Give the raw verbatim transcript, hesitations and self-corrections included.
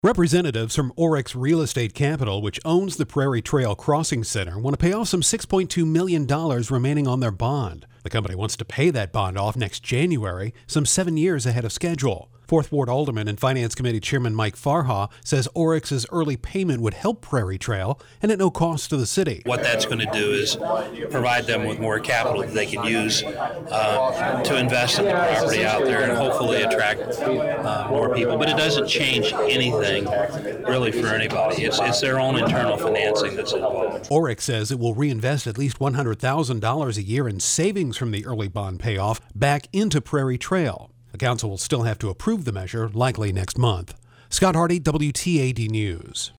Representatives from Oryx Real Estate Capital, which owns the Prairie Trail Crossing Center, want to pay off some six point two million dollars remaining on their bond. The company wants to pay that bond off next January, some seven years ahead of schedule. Fourth Ward Alderman and Finance Committee Chairman Mike Farha says Oryx's early payment would help Prairie Trail and at no cost to the city. What that's going to do is provide them with more capital that they can use uh, to invest in the property out there and hopefully attract uh, more people. But it doesn't change anything really for anybody. It's, it's their own internal financing that's involved. Oryx says it will reinvest at least one hundred thousand dollars a year in savings from the early bond payoff back into Prairie Trail. The council will still have to approve the measure, likely next month. Scott Hardy, W T A D News.